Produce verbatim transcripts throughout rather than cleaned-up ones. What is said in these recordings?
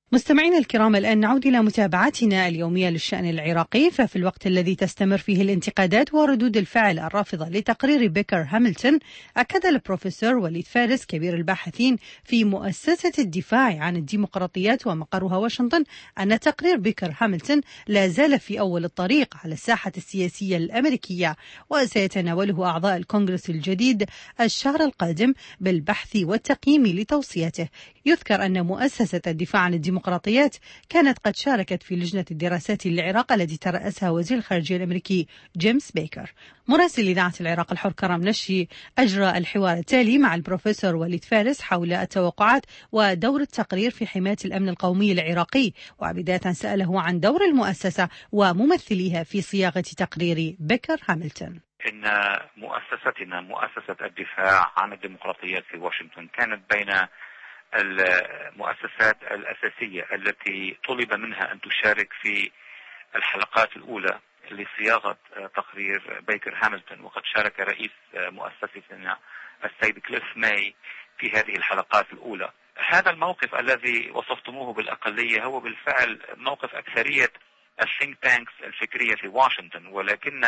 مستمعينا الكرام، الآن نعود إلى متابعتنا اليومية للشأن العراقي. ففي الوقت الذي تستمر فيه الانتقادات وردود الفعل الرافضة لتقرير بيكر هاملتون، أكد البروفيسور وليد فارس كبير الباحثين في مؤسسة الدفاع عن الديمقراطيات ومقرها واشنطن أن تقرير بيكر هاملتون لا زال في أول الطريق على الساحة السياسية الأمريكية، وسيتناوله أعضاء الكونغرس الجديد الشهر القادم بالبحث والتقييم لتوصيته. يذكر أن مؤسسة الدفاع عن الديمقراطيات كانت قد شاركت في لجنة الدراسات للعراق التي ترأسها وزير الخارجية الأمريكي جيمس بيكر. مراسل إذاعة العراق الحر كرم نشي أجرى الحوار التالي مع البروفيسور وليد فارس حول التوقعات ودور التقرير في حماية الأمن القومي العراقي، وبداية سأله عن دور المؤسسة وممثليها في صياغة تقرير بيكر هاملتون. إن مؤسستنا مؤسسة الدفاع عن الديمقراطيات في واشنطن كانت بين المؤسسات الأساسية التي طلب منها أن تشارك في الحلقات الأولى لصياغة تقرير بيكر هاملتون، وقد شارك رئيس مؤسستنا السيد كليف ماي في هذه الحلقات الأولى. هذا الموقف الذي وصفتموه بالأقلية هو بالفعل موقف أكثرية الثينك تانكس الفكرية في واشنطن، ولكن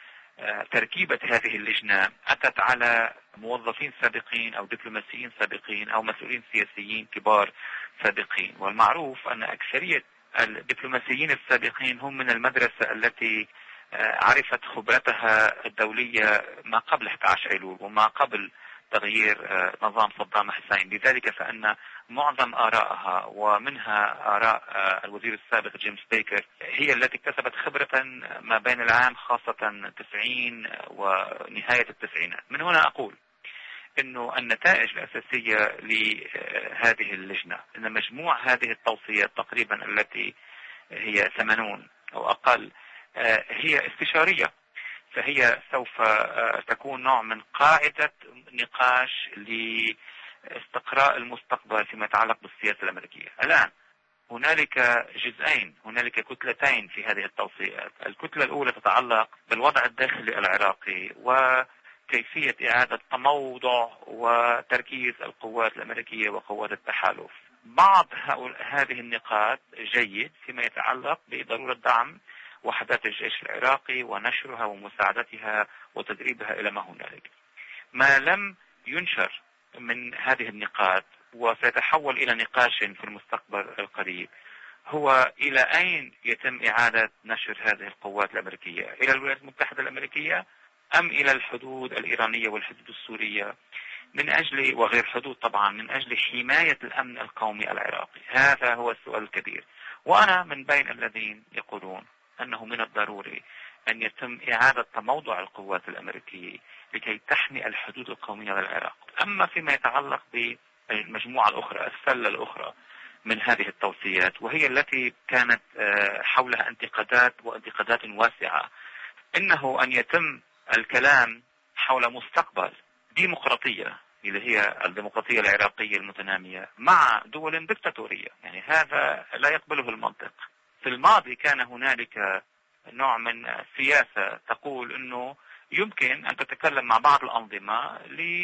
تركيبة هذه اللجنة أتت على موظفين سابقين أو دبلوماسيين سابقين أو مسؤولين سياسيين كبار سابقين، والمعروف أن أكثرية الدبلوماسيين السابقين هم من المدرسة التي عرفت خبرتها الدولية ما قبل أحد عشر أيلول وما قبل تغيير نظام صدام حسين. لذلك فإن معظم آرائها ومنها آراء الوزير السابق جيمس بيكر هي التي اكتسبت خبرة ما بين العام خاصة تسعين ونهاية التسعينات. من هنا أقول إنه النتائج الأساسية لهذه اللجنة إن مجموع هذه التوصيات تقريبا التي هي ثمانون أو أقل هي استشارية، فهي سوف تكون نوع من قاعدة نقاش لاستقراء المستقبل فيما يتعلق بالسياسة الأمريكية. الآن هنالك جزئين، هنالك كتلتين في هذه التوصيات. الكتلة الأولى تتعلق بالوضع الداخلي العراقي وكيفية إعادة تموضع وتركيز القوات الأمريكية وقوات التحالف. بعض هذه النقاط جيد فيما يتعلق بضرورة دعم وحدات الجيش العراقي ونشرها ومساعدتها وتدريبها إلى ما هنالك. ما لم ينشر من هذه النقاط وسيتحول إلى نقاش في المستقبل القريب هو إلى أين يتم إعادة نشر هذه القوات الأمريكية، إلى الولايات المتحدة الأمريكية أم إلى الحدود الإيرانية والحدود السورية، من أجل وغير حدود طبعا، من أجل حماية الأمن القومي العراقي. هذا هو السؤال الكبير، وأنا من بين الذين يقولون أنه من الضروري أن يتم إعادة تموضع القوات الأمريكية لكي تحمي الحدود القومية للعراق. أما فيما يتعلق بالمجموعة الأخرى، السلة الأخرى من هذه التوصيات وهي التي كانت حولها انتقادات وانتقادات واسعة، إنه أن يتم الكلام حول مستقبل ديمقراطية اللي هي الديمقراطية العراقية المتنامية مع دول دكتاتورية. يعني هذا لا يقبله المنطق. في الماضي كان هنالك نوع من سياسة تقول أنه يمكن أن تتكلم مع بعض الأنظمة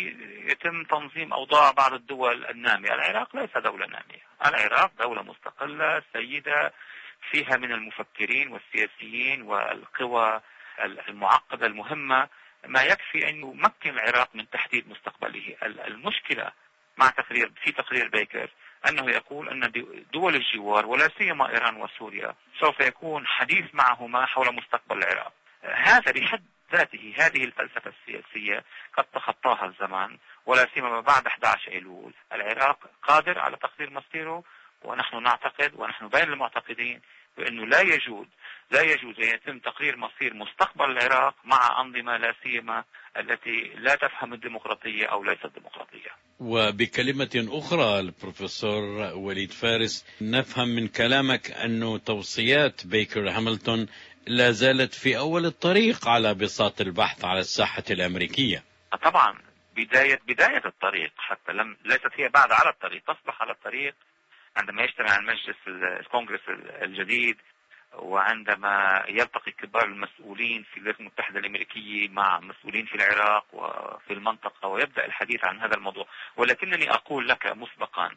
ليتم تنظيم أوضاع بعض الدول النامية. العراق ليس دولة نامية، العراق دولة مستقلة سيدة فيها من المفكرين والسياسيين والقوى المعقدة المهمة ما يكفي أن يمكن العراق من تحديد مستقبله. المشكلة مع تقرير في تقرير بيكر أنه يقول أن دول الجوار ولا سيما إيران وسوريا سوف يكون حديث معهما حول مستقبل العراق. هذا بحد ذاته، هذه الفلسفة السياسية قد تخطاها الزمان، ولا سيما بعد أحد عشر أيلول. العراق قادر على تقدير مصيره، ونحن نعتقد ونحن بين المعتقدين بأنه لا يجوز لا يجوز أن يتم تقرير مصير مستقبل العراق مع أنظمة لا سيما التي لا تفهم الديمقراطية أو ليست ديمقراطية. وبكلمة أخرى البروفيسور وليد فارس، نفهم من كلامك أن توصيات بيكر هاملتون لا زالت في أول الطريق على بساط البحث على الساحة الأمريكية. طبعا بداية بداية الطريق، حتى لم ليست هي بعد على الطريق، تصبح على الطريق عندما يجتمع المجلس الكونغرس الجديد وعندما يلتقي كبار المسؤولين في الولايات المتحدة الأمريكية مع مسؤولين في العراق وفي المنطقة ويبدأ الحديث عن هذا الموضوع. ولكنني أقول لك مسبقا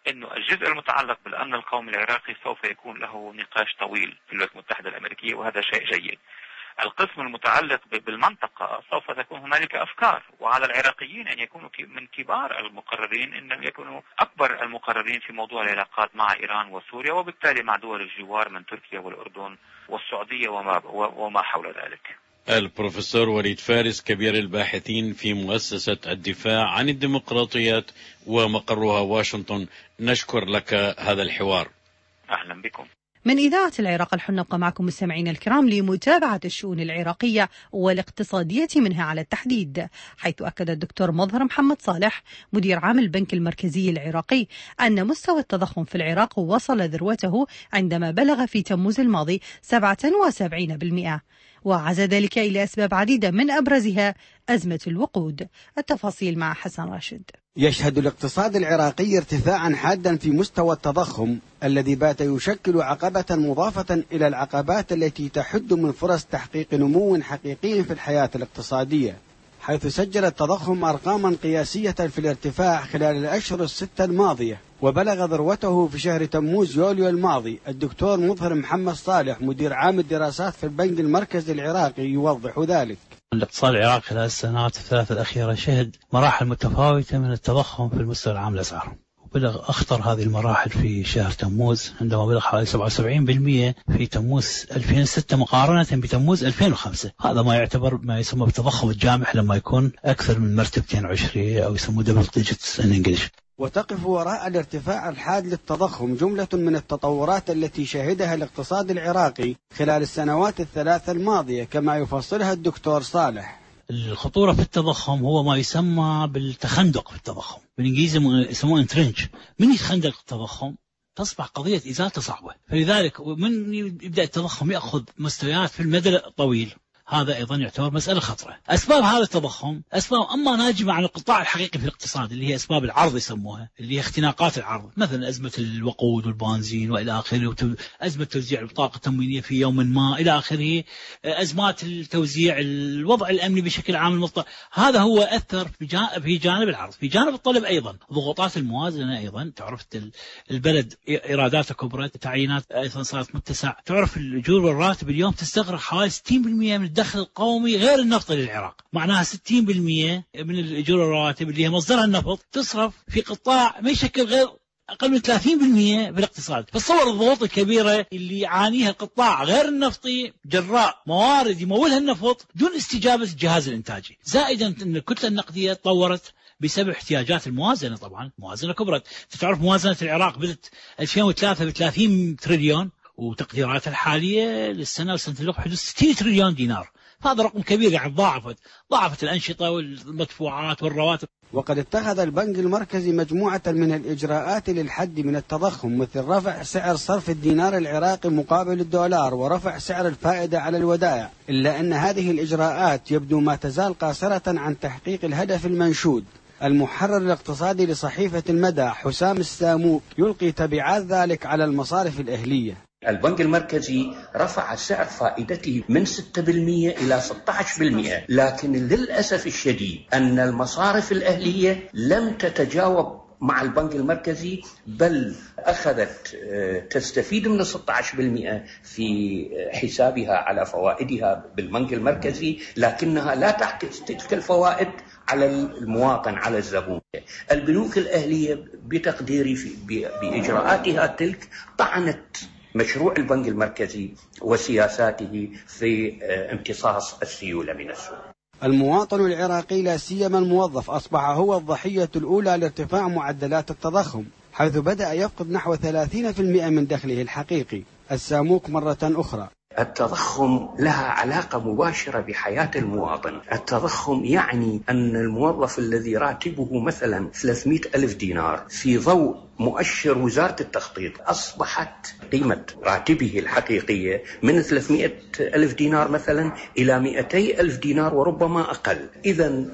أنه الجزء المتعلق بالأمن القومي العراقي سوف يكون له نقاش طويل في الولايات المتحدة الأمريكية، وهذا شيء جيد. القسم المتعلق بالمنطقة سوف تكون هنالك أفكار، وعلى العراقيين أن يكونوا من كبار المقررين، أن يكونوا أكبر المقررين في موضوع العلاقات مع إيران وسوريا، وبالتالي مع دول الجوار من تركيا والأردن والسعودية وما, وما حول ذلك. البروفيسور وليد فارس، كبير الباحثين في مؤسسة الدفاع عن الديمقراطيات ومقرها واشنطن، نشكر لك هذا الحوار. أهلا بكم. من إذاعة العراق الحر نبقى معكم مستمعين الكرام لمتابعة الشؤون العراقية والاقتصادية منها على التحديد، حيث أكد الدكتور مظهر محمد صالح مدير عام البنك المركزي العراقي أن مستوى التضخم في العراق وصل ذروته عندما بلغ في تموز الماضي سبعة وسبعين بالمئة، وعزى ذلك إلى أسباب عديدة من أبرزها أزمة الوقود. التفاصيل مع حسن راشد. يشهد الاقتصاد العراقي ارتفاعا حادا في مستوى التضخم الذي بات يشكل عقبة مضافة إلى العقبات التي تحد من فرص تحقيق نمو حقيقي في الحياة الاقتصادية، حيث سجل التضخم أرقاما قياسية في الارتفاع خلال الأشهر الستة الماضية، وبلغ ذروته في شهر تموز يوليو الماضي. الدكتور مظهر محمد صالح مدير عام الدراسات في البنك المركزي العراقي يوضح ذلك. الاقتصاد العراقي خلال السنوات الثلاث الأخيرة شهد مراحل متفاوتة من التضخم في المستوى العام للأسعار، وبلغ أخطر هذه المراحل في شهر تموز عندما بلغ حوالي سبعة وسبعين بالمئة في تموز ألفين وستة مقارنة بتموز ألفين وخمسة. هذا ما يعتبر ما يسمى بالتضخم الجامح لما يكون أكثر من مرتبتين عشرية أو يسموه دبل ديجيتس إن إنجليش. وتقف وراء الارتفاع الحاد للتضخم جملة من التطورات التي شهدها الاقتصاد العراقي خلال السنوات الثلاث الماضية، كما يفصلها الدكتور صالح. الخطورة في التضخم هو ما يسمى بالتخندق في التضخم، بالإنجليزي يسموه انترنج. من يتخندق التضخم تصبح قضية إزالته صعبة، فلذلك من يبدأ التضخم يأخذ مستويات في المدى الطويل، هذا أيضا يعتبر مسألة خطرة. أسباب هذا التضخم أسباب أما ناجمة عن القطاع الحقيقي في الاقتصاد اللي هي أسباب العرض يسموها، اللي هي اختناقات العرض، مثلا أزمة الوقود والبنزين وإلى آخره، أزمة توزيع البطاقة التموينية في يوم ما إلى آخره، أزمات التوزيع، الوضع الأمني بشكل عام المطلق. هذا هو أثر في جانب العرض. في جانب الطلب أيضا ضغوطات الموازنة، أيضا تعرف البلد إيراداته كبرت، تعيينات أيضا صارت متسع، تعرف الأجور والراتب اليوم تستغرق حوالي ستين بالمئة من الدخل القومي غير النفط للعراق، معناها ستين بالمئة من الأجور والرواتب اللي هي مصدرها النفط تصرف في قطاع ما يشكل غير أقل من ثلاثين بالمئة بالاقتصاد. فتصور الضغوط الكبيرة اللي يعانيها القطاع غير النفطي جراء موارد يمولها النفط دون استجابة الجهاز الإنتاجي، زائدا أن الكتلة النقدية تطورت بسبب احتياجات الموازنة. طبعا الموازنة كبرت، تعرف موازنة العراق بدت ألفين وثلاثة ب ثلاثين تريليون، وتقديراتها الحالية للسنة وسنة اللقاء حدود ستين تريليون دينار. هذا رقم كبير، يعني ضاعفت ضاعفت الأنشطة والمدفوعات والرواتب. وقد اتخذ البنك المركزي مجموعة من الإجراءات للحد من التضخم، مثل رفع سعر صرف الدينار العراقي مقابل الدولار ورفع سعر الفائدة على الودائع، إلا أن هذه الإجراءات يبدو ما تزال قاصرة عن تحقيق الهدف المنشود. المحرر الاقتصادي لصحيفة المدى حسام الساموك يلقي تبعات ذلك على المصارف الأهلية. البنك المركزي رفع سعر فائدته من ستة بالمئة إلى ستة عشر بالمئة، لكن للأسف الشديد أن المصارف الأهلية لم تتجاوب مع البنك المركزي، بل أخذت تستفيد من ستة عشر بالمئة في حسابها على فوائدها بالبنك المركزي، لكنها لا تعكس تلك الفوائد على المواطن، على الزبون. البنوك الأهلية بتقديري بإجراءاتها تلك طعنت مشروع البنك المركزي وسياساته في امتصاص السيولة من السوق. المواطن العراقي لا سيما الموظف أصبح هو الضحية الأولى لارتفاع معدلات التضخم، حيث بدأ يفقد نحو ثلاثين بالمئة من دخله الحقيقي. الساموك مرة أخرى: التضخم لها علاقة مباشرة بحياة المواطن. التضخم يعني أن الموظف الذي راتبه مثلا ثلاثمئة ألف دينار في ضوء مؤشر وزارة التخطيط أصبحت قيمة راتبه الحقيقية من ثلاثمئة ألف دينار مثلا إلى مئتي ألف دينار وربما أقل. إذن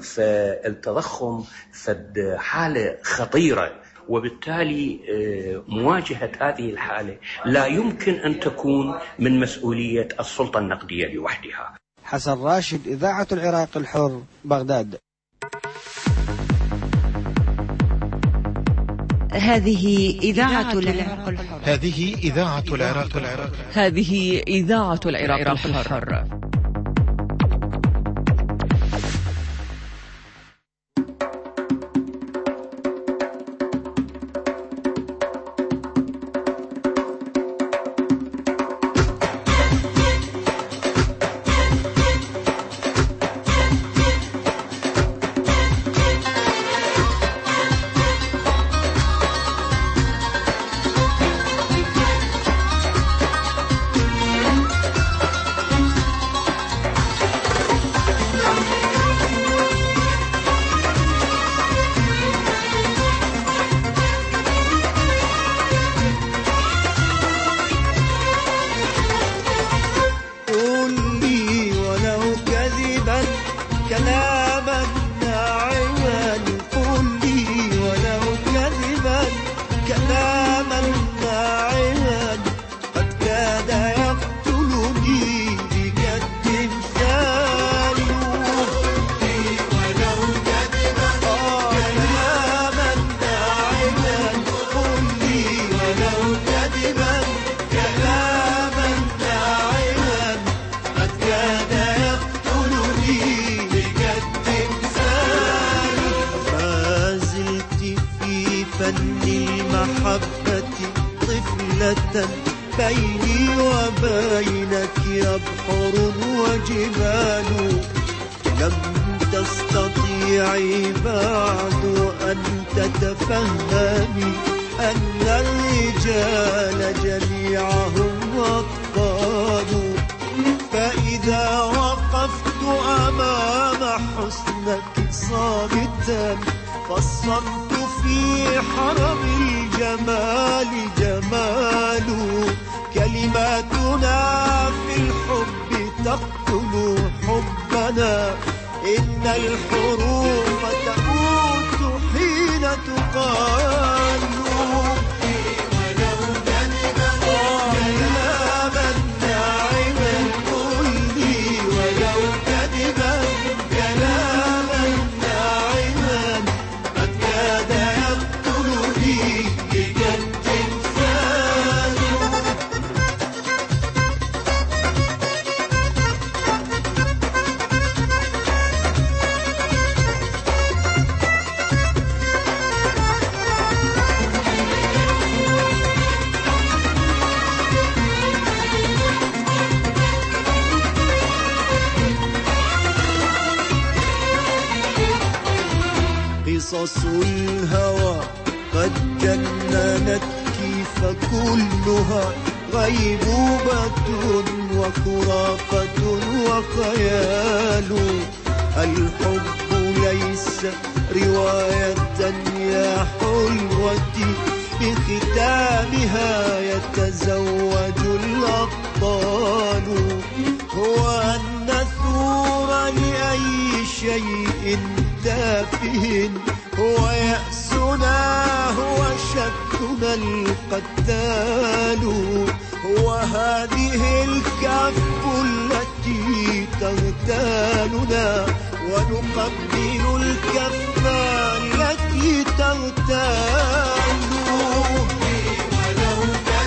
فالتضخم فد حالة خطيرة، وبالتالي مواجهة هذه الحالة لا يمكن أن تكون من مسؤولية السلطة النقدية لوحدها. حسن راشد، إذاعة العراق الحر، بغداد. هذه إذاعة العراق الحر. هذه إذاعة العراق الحر. هذه إذاعة العراق الحر. بيني وبينك أبحر وجبال لم تستطيعي بعد أن تتفهمي أن الرجال جميعهم أطفال. فإذا وقفت أمام حسنك صامتا فالصمت في حرم الجمال جمال. كلماتنا في الحب تقتل حبنا إن الحروف تموت حين تقال. ولو كلمة ناعما قل لي ولو كذبا كلاما ناعما قد كاد يقتلني بجد إنسان. قصص الهوى قد جننتك فكلها غيبوبة وخرافة وخيال. الحب ليس رواية يا حلوتي بختامها يتزوج الأبطال. هو أن نثور لأي شيء تافه هو يأسنا هو شكنا القتال. هو هذه الكف التي تغتالنا ونقبل الكف التي تغتال. ولو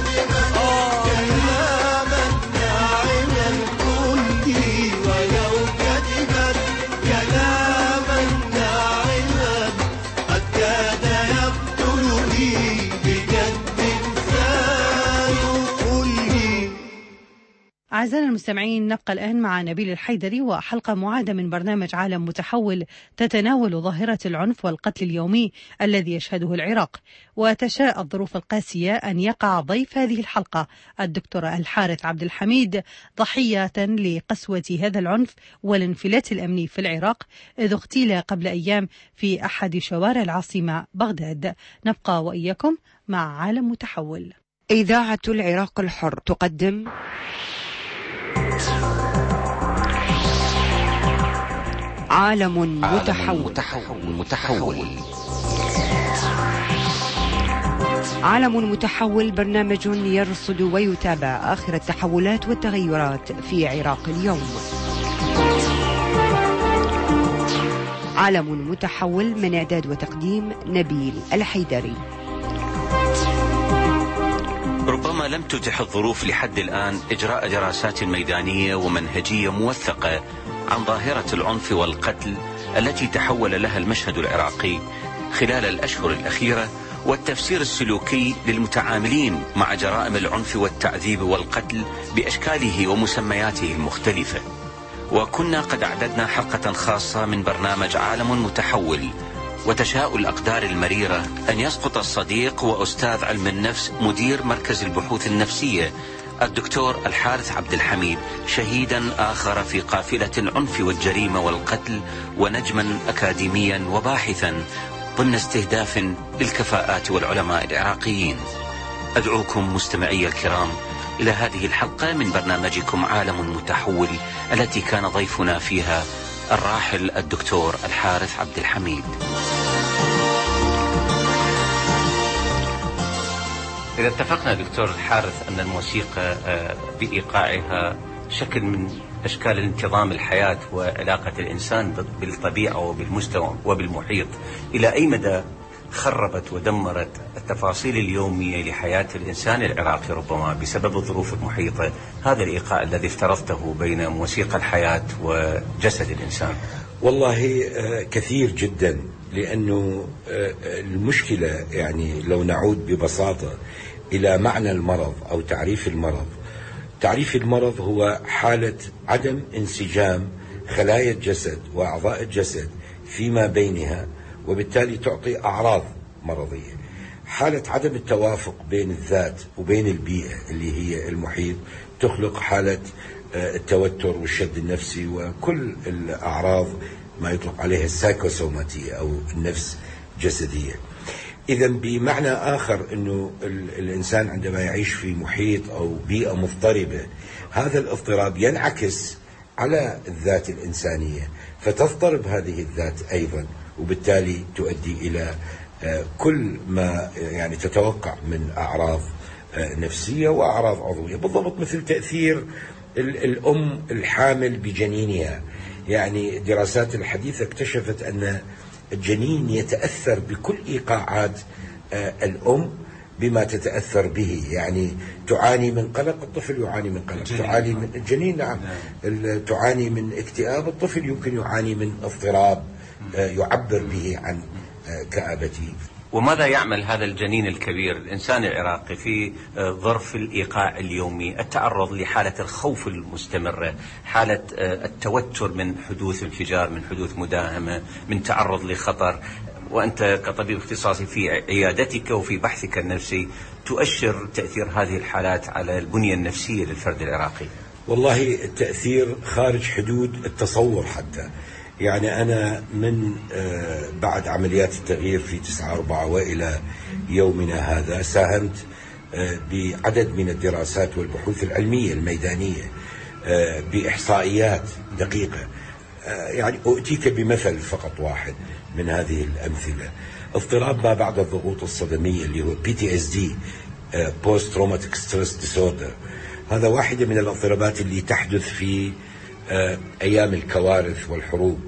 كلمة ناعما قل لي ولو كذبا كلاما ناعما قد كاد يقتلني بجد إنسان. قل لي. أعزائنا المستمعين، نبقى الآن مع نبيل الحيدري وحلقة معادة من برنامج عالم متحول تتناول ظاهرة العنف والقتل اليومي الذي يشهده العراق. وتشاء الظروف القاسية أن يقع ضيف هذه الحلقة الدكتور الحارث عبد الحميد ضحية لقسوة هذا العنف والانفلات الأمني في العراق، إذ اغتيل قبل أيام في أحد شوارع العاصمة بغداد. نبقى وإياكم مع عالم متحول. إذاعة العراق الحر تقدم عالم متحول. متحول متحول عالم متحول، برنامج يرصد ويتابع آخر التحولات والتغيرات في عراق اليوم. عالم متحول من إعداد وتقديم نبيل الحيدري. ولم تتح الظروف لحد الآن إجراء دراسات ميدانية ومنهجية موثقة عن ظاهرة العنف والقتل التي تحول لها المشهد العراقي خلال الأشهر الأخيرة، والتفسير السلوكي للمتعاملين مع جرائم العنف والتعذيب والقتل بأشكاله ومسمياته المختلفة. وكنا قد أعددنا حلقة خاصة من برنامج عالم متحول، وتشاء الأقدار المريرة أن يسقط الصديق وأستاذ علم النفس مدير مركز البحوث النفسية الدكتور الحارث عبد الحميد شهيدا آخر في قافلة العنف والجريمة والقتل، ونجما أكاديميا وباحثا ضمن استهداف للكفاءات والعلماء العراقيين. أدعوكم مستمعي الكرام إلى هذه الحلقة من برنامجكم عالم متحول، التي كان ضيفنا فيها الراحل الدكتور الحارث عبد الحميد. إذا اتفقنا دكتور الحارث أن الموسيقى بإيقاعها شكل من أشكال الانتظام الحياة وعلاقة الإنسان بالطبيعة وبالمستوى وبالمحيط، إلى أي مدى خربت ودمرت التفاصيل اليومية لحياة الإنسان العراقي ربما بسبب الظروف المحيطة هذا الإيقاع الذي افترضته بين موسيقى الحياة وجسد الإنسان؟ والله كثير جدا، لأنه المشكلة يعني لو نعود ببساطة إلى معنى المرض أو تعريف المرض، تعريف المرض هو حالة عدم انسجام خلايا الجسد وأعضاء الجسد فيما بينها، وبالتالي تعطي أعراض مرضية. حالة عدم التوافق بين الذات وبين البيئة اللي هي المحيط تخلق حالة التوتر والشد النفسي وكل الأعراض ما يطلق عليها السايكوسوماتية أو النفس جسدية. إذا بمعنى آخر أنه الإنسان عندما يعيش في محيط أو بيئة مضطربة، هذا الاضطراب ينعكس على الذات الإنسانية، فتضطرب هذه الذات أيضا، وبالتالي تؤدي إلى كل ما يعني تتوقع من أعراض نفسية وأعراض عضوية، بالضبط مثل تأثير الأم الحامل بجنينها. يعني الدراسات الحديثة اكتشفت أن الجنين يتأثر بكل إيقاعات الأم بما تتأثر به، يعني تعاني من قلق الطفل يعاني من قلق، تعاني من الجنين نعم تعاني من اكتئاب الطفل يمكن يعاني من اضطراب يعبر به عن كآبته. وماذا يعمل هذا الجنين الكبير الإنسان العراقي في ظرف الإيقاع اليومي، التعرض لحالة الخوف المستمرة، حالة التوتر من حدوث انفجار، من حدوث مداهمة، من تعرض لخطر؟ وأنت كطبيب اختصاصي في عيادتك وفي بحثك النفسي تؤشر تأثير هذه الحالات على البنية النفسية للفرد العراقي. والله التأثير خارج حدود التصور حتى. يعني أنا من بعد عمليات التغيير في تسعة أربعة وإلى يومنا هذا ساهمت بعدد من الدراسات والبحوث العلمية الميدانية بإحصائيات دقيقة. يعني أؤتيك بمثل فقط واحد من هذه الأمثلة: اضطراب ما بعد الضغوط الصدمية اللي هو بي تي إس دي Post Traumatic Stress Disorder. هذا واحدة من الاضطرابات اللي تحدث في أيام الكوارث والحروب.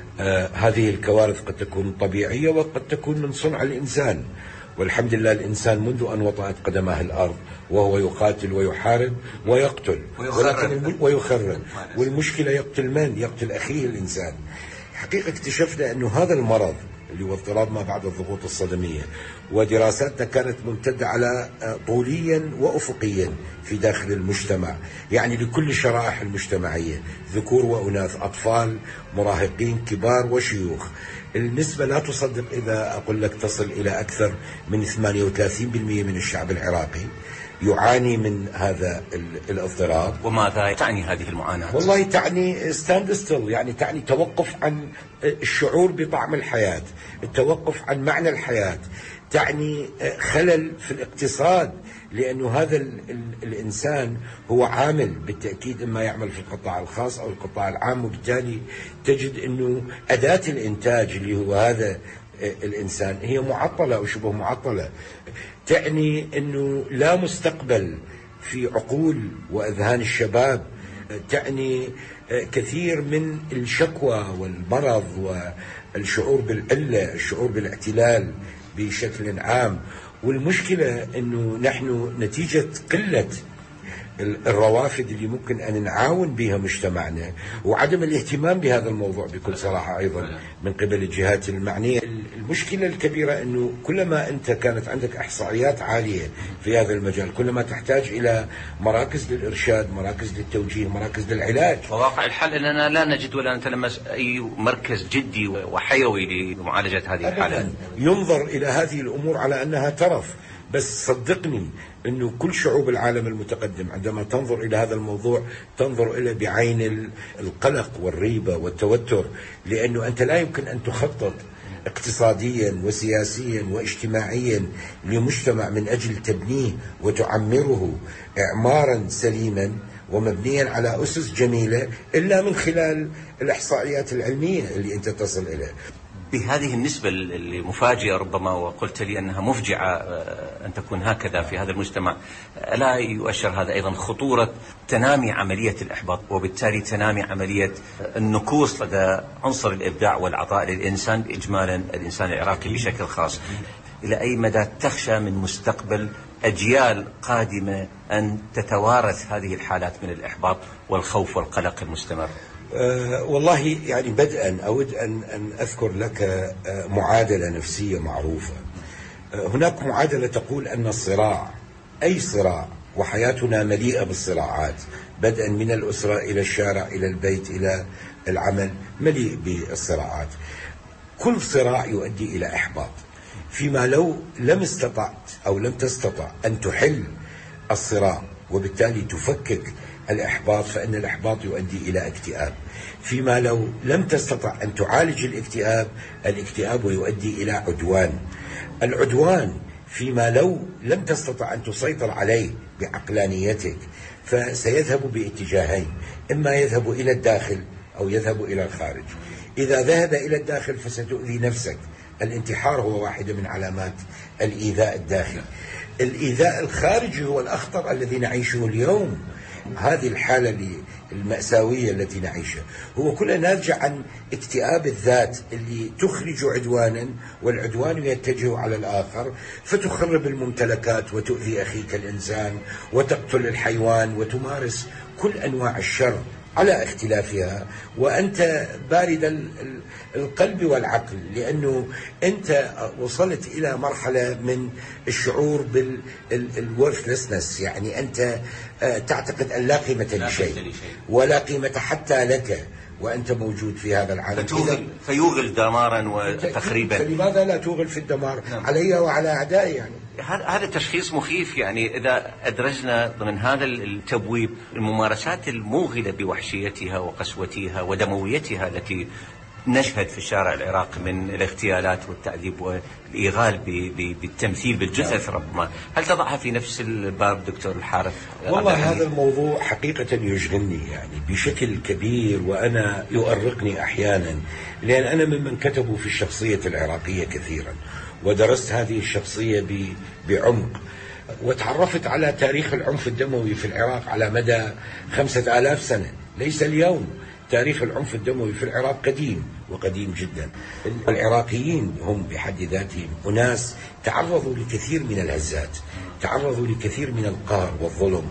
هذه الكوارث قد تكون طبيعية وقد تكون من صنع الإنسان، والحمد لله الإنسان منذ أن وطأت قدمه الأرض وهو يقاتل ويحارب ويقتل ويخرب, ويخرب. والمشكلة يقتل من؟ يقتل أخيه الإنسان. حقيقة اكتشفنا أنه هذا المرض اللي هو اضطراب ما بعد الضغوط الصدمية، ودراساتنا كانت ممتدة على طوليا وأفقيا في داخل المجتمع، يعني لكل الشرائح المجتمعية، ذكور وأناث، أطفال، مراهقين، كبار وشيوخ. النسبة لا تصدق إذا أقول لك تصل إلى أكثر من ثمانية وثلاثين بالمئة من الشعب العراقي يعاني من هذا الاضطراب. وماذا تعني هذه المعاناة؟ والله تعني ستاند ستيل، يعني تعني توقف عن الشعور بطعم الحياة، التوقف عن معنى الحياة، تعني خلل في الاقتصاد، لأنه هذا ال ال الإنسان هو عامل بالتأكيد، إما يعمل في القطاع الخاص أو القطاع العام، وبالتالي تجد أنه أداة الإنتاج اللي هو هذا الإنسان هي معطلة أو شبه معطلة. تعني أنه لا مستقبل في عقول وأذهان الشباب، تعني كثير من الشكوى والمرض والشعور بالعلة، الشعور بالاعتلال بشكل عام، والمشكلة أنه نحن نتيجة قلة الروافد اللي ممكن أن نعاون بها مجتمعنا وعدم الاهتمام بهذا الموضوع بكل صراحة أيضا من قبل الجهات المعنية. المشكلة الكبيرة أنه كلما أنت كانت عندك إحصائيات عالية في هذا المجال كلما تحتاج إلى مراكز للإرشاد، مراكز للتوجيه، مراكز للعلاج. وواقع الحال أننا لا نجد ولا نتلمس أي مركز جدي وحيوي لمعالجة هذه الحالات. ينظر إلى هذه الأمور على أنها ترف، بس صدقني أنه كل شعوب العالم المتقدم عندما تنظر إلى هذا الموضوع تنظر إلى بعين القلق والريبة والتوتر، لأنه أنت لا يمكن أن تخطط اقتصاديا وسياسيا واجتماعيا لمجتمع من أجل تبنيه وتعمره إعمارا سليما ومبنيا على أسس جميلة إلا من خلال الإحصائيات العلمية اللي أنت تصل إليها. بهذه النسبة المفاجئة ربما، وقلت لي أنها مفجعة أن تكون هكذا في هذا المجتمع، لا يؤشر هذا أيضا خطورة تنامي عملية الإحباط وبالتالي تنامي عملية النكوص لدى عنصر الإبداع والعطاء للإنسان إجمالا، الإنسان العراقي بشكل خاص؟ إلى أي مدى تخشى من مستقبل أجيال قادمة أن تتوارث هذه الحالات من الإحباط والخوف والقلق المستمر؟ أه والله يعني بدءا أود أن, أن أذكر لك أه معادلة نفسية معروفة. أه هناك معادلة تقول أن الصراع، أي صراع، وحياتنا مليئة بالصراعات، بدءا من الأسرة إلى الشارع إلى البيت إلى العمل، مليء بالصراعات. كل صراع يؤدي إلى إحباط، فيما لو لم استطعت أو لم تستطع أن تحل الصراع وبالتالي تفكك الإحباط فإن الإحباط يؤدي إلى اكتئاب، فيما لو لم تستطع أن تعالج الاكتئاب الاكتئاب يؤدي إلى عدوان، العدوان فيما لو لم تستطع أن تسيطر عليه بعقلانيتك فسيذهب باتجاهين، إما يذهب إلى الداخل أو يذهب إلى الخارج. إذا ذهب إلى الداخل فستؤذي نفسك، الانتحار هو واحدة من علامات الإيذاء الداخلي. الإيذاء الخارجي هو الأخطر الذي نعيشه اليوم. هذه الحالة المأساوية التي نعيشها هو كله ناتج عن اكتئاب الذات اللي تخرج عدوانا، والعدوان يتجه على الآخر فتخرب الممتلكات وتؤذي أخيك الإنسان وتقتل الحيوان وتمارس كل أنواع الشر على اختلافها، وأنت بارد القلب والعقل، لأنه أنت وصلت إلى مرحلة من الشعور بالworthlessness، يعني أنت تعتقد أن لا قيمة لشيء ولا قيمة حتى لك وأنت موجود في هذا العالم، فيوغل دمارا وتخريبا. فلماذا لا توغل في الدمار علي وعلى أعدائي؟ يعني هذا تشخيص مخيف. يعني إذا أدرجنا ضمن هذا التبويب الممارسات الموغلة بوحشيتها وقسوتها ودمويتها التي نشهد في الشارع العراقي من الاغتيالات والتعذيب والإيغال بالتمثيل بالجثث ربما، هل تضعها في نفس الباب دكتور الحارث؟ والله هذا الموضوع حقيقة يشغلني يعني بشكل كبير، وأنا يؤرقني أحيانا، لأن أنا ممن كتبوا في الشخصية العراقية كثيرا ودرست هذه الشخصية بعمق، وتعرفت على تاريخ العنف الدموي في العراق على مدى خمسة آلاف سنة، ليس اليوم. تاريخ العنف الدموي في العراق قديم وقديم جدا. العراقيين هم بحد ذاتهم أناس تعرضوا لكثير من الهزات، تعرضوا لكثير من القهر والظلم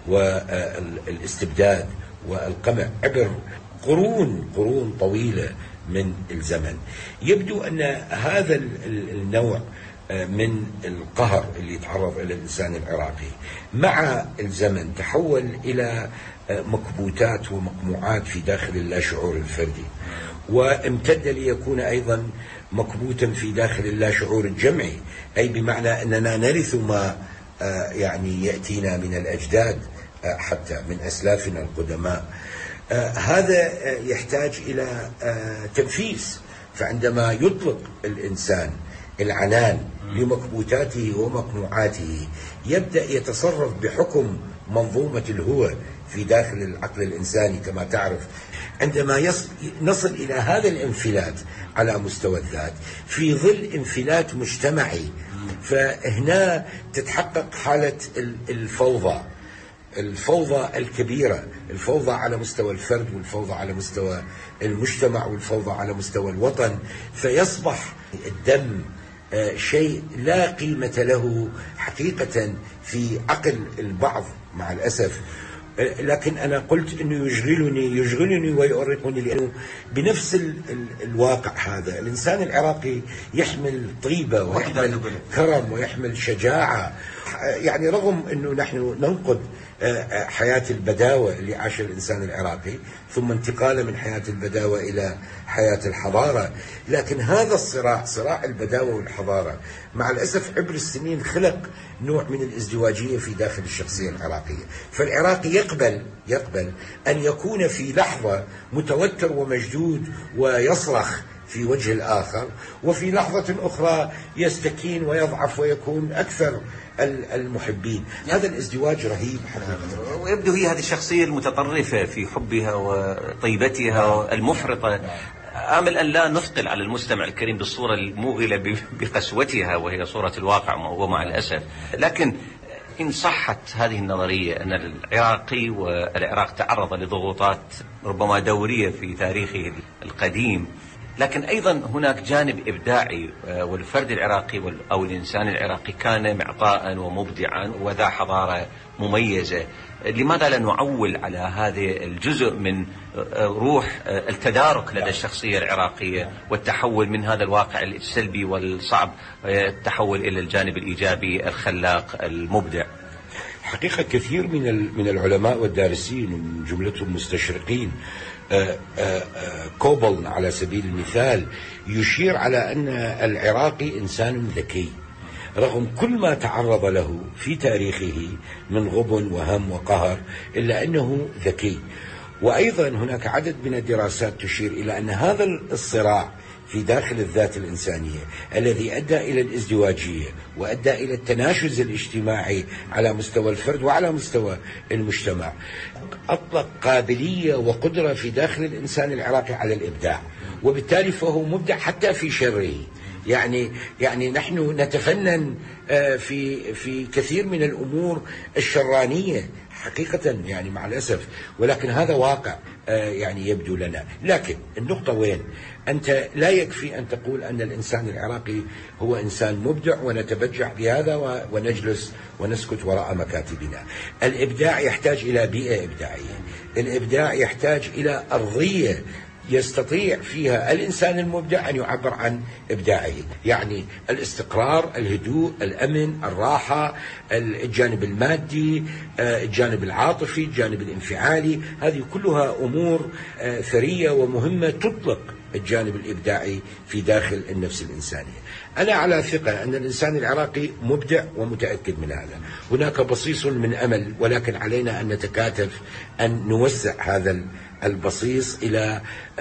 والاستبداد والقمع عبر قرون قرون طويلة من الزمن. يبدو أن هذا النوع من القهر اللي تعرض إلى الإنسان العراقي مع الزمن تحول إلى مكبوتات ومقموعات في داخل اللاشعور الفردي، وامتد ليكون أيضا مكبوتا في داخل اللاشعور الجمعي، أي بمعنى أننا نرث ما يعني يأتينا من الأجداد حتى من أسلافنا القدماء. هذا يحتاج إلى تنفيذ، فعندما يطلق الإنسان العنان لمكبوتاته ومقموعاته يبدأ يتصرف بحكم منظومة الهوى في داخل العقل الإنساني كما تعرف. عندما نصل إلى هذا الانفلات على مستوى الذات في ظل انفلات مجتمعي، فهنا تتحقق حالة الفوضى، الفوضى الكبيرة، الفوضى على مستوى الفرد والفوضى على مستوى المجتمع والفوضى على مستوى الوطن، فيصبح الدم شيء لا قيمة له حقيقة في عقل البعض مع الأسف. لكن أنا قلت أنه يشغلني يشغلني ويؤرقني، لأنه بنفس ال ال الواقع هذا الإنسان العراقي يحمل طيبة ويحمل كرم ويحمل شجاعة. يعني رغم أنه نحن ننقد حياة البداوة اللي عاش الإنسان العراقي ثم انتقاله من حياة البداوة إلى حياة الحضارة، لكن هذا الصراع، صراع البداوة والحضارة، مع الأسف عبر السنين خلق نوع من الازدواجية في داخل الشخصية العراقية. فالعراقي يقبل يقبل أن يكون في لحظة متوتر ومشدود ويصرخ في وجه الآخر، وفي لحظة أخرى يستكين ويضعف ويكون أكثر المحبين. هذا الازدواج رهيب حقيقة. ويبدو هي هذه الشخصية المتطرفة في حبها وطيبتها المفرطة. آمل أن لا نثقل على المستمع الكريم بالصورة الموغلة بقسوتها وهي صورة الواقع ومع الأسف. لكن إن صحت هذه النظرية أن العراقي والعراق تعرض لضغوطات ربما دورية في تاريخه القديم، لكن أيضا هناك جانب إبداعي، والفرد العراقي أو الإنسان العراقي كان معطاء ومبدعا وذا حضارة مميزة. لماذا لا نعول على هذا الجزء من روح التدارك لدى الشخصية العراقية والتحول من هذا الواقع السلبي والصعب التحول إلى الجانب الإيجابي الخلاق المبدع؟ حقيقة كثير من من العلماء والدارسين من جملتهم مستشرقين، آآ آآ كوبل على سبيل المثال يشير على أن العراقي إنسان ذكي رغم كل ما تعرض له في تاريخه من غبن وهم وقهر، إلا أنه ذكي. وأيضا هناك عدد من الدراسات تشير إلى أن هذا الصراع في داخل الذات الإنسانية الذي أدى إلى الازدواجية وأدى إلى التناشز الاجتماعي على مستوى الفرد وعلى مستوى المجتمع أطلق قابلية وقدرة في داخل الإنسان العراقي على الإبداع، وبالتالي فهو مبدع حتى في شره. يعني يعني نحن نتفنن في في كثير من الأمور الشرانية حقيقة يعني مع الأسف، ولكن هذا واقع يعني يبدو لنا. لكن النقطة وين؟ أنت لا يكفي أن تقول أن الإنسان العراقي هو إنسان مبدع ونتبجح بهذا ونجلس ونسكت وراء مكاتبنا. الإبداع يحتاج إلى بيئة إبداعية، الإبداع يحتاج إلى أرضية يستطيع فيها الإنسان المبدع أن يعبر عن إبداعه. يعني الاستقرار، الهدوء، الأمن، الراحة، الجانب المادي، الجانب العاطفي، الجانب الانفعالي، هذه كلها أمور ثرية ومهمة تطلق الجانب الإبداعي في داخل النفس الإنسانية. أنا على ثقة أن الإنسان العراقي مبدع ومتأكد من هذا. هناك بصيص من أمل، ولكن علينا أن نتكاتف أن نوسع هذا البصيص إلى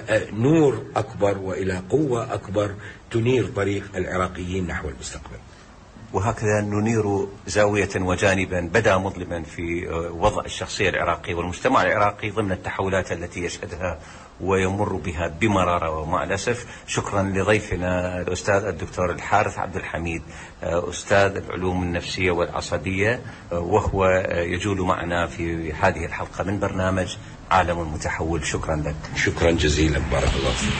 نور أكبر وإلى قوة أكبر تنير طريق العراقيين نحو المستقبل. وهكذا ننير زاوية وجانبا بدا مظلما في وضع الشخصية العراقية والمجتمع العراقي ضمن التحولات التي يشهدها ويمر بها بمرارة ومع الأسف. شكرا لضيفنا الأستاذ الدكتور الحارث عبد الحميد، أستاذ العلوم النفسية والعصبية، وهو يجول معنا في هذه الحلقة من برنامج عالم متحول. شكرا لك. شكرا جزيلا، بارك الله فيك.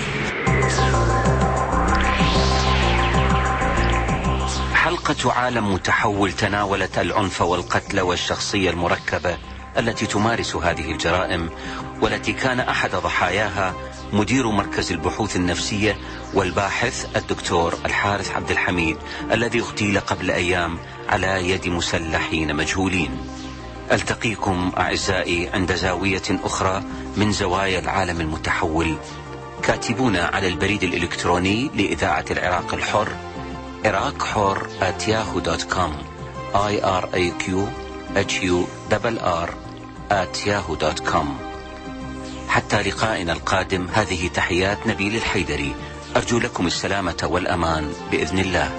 حلقة عالم متحول تناولت العنف والقتل والشخصية المركبة التي تمارس هذه الجرائم، والتي كان أحد ضحاياها مدير مركز البحوث النفسية والباحث الدكتور الحارث عبد الحميد، الذي اغتيل قبل أيام على يد مسلحين مجهولين. ألتقيكم أعزائي عند زاوية أخرى من زوايا العالم المتحول. كاتبونا على البريد الإلكتروني لإذاعة العراق الحر عراق حر at yahoo dot com I R A Q H U R R at yahoo dot com. حتى لقائنا القادم، هذه تحيات نبيل الحيدري، أرجو لكم السلامة والأمان بإذن الله.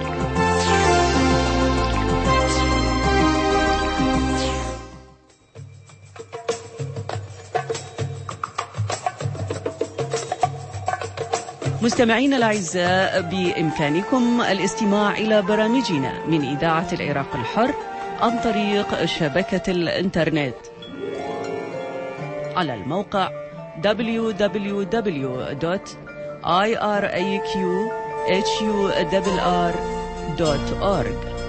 مستمعينا الأعزاء، بإمكانكم الاستماع إلى برامجنا من إذاعة العراق الحر عن طريق شبكة الإنترنت على الموقع دبليو دبليو دبليو دوت آي آر إيه كيو h u r r دوت org.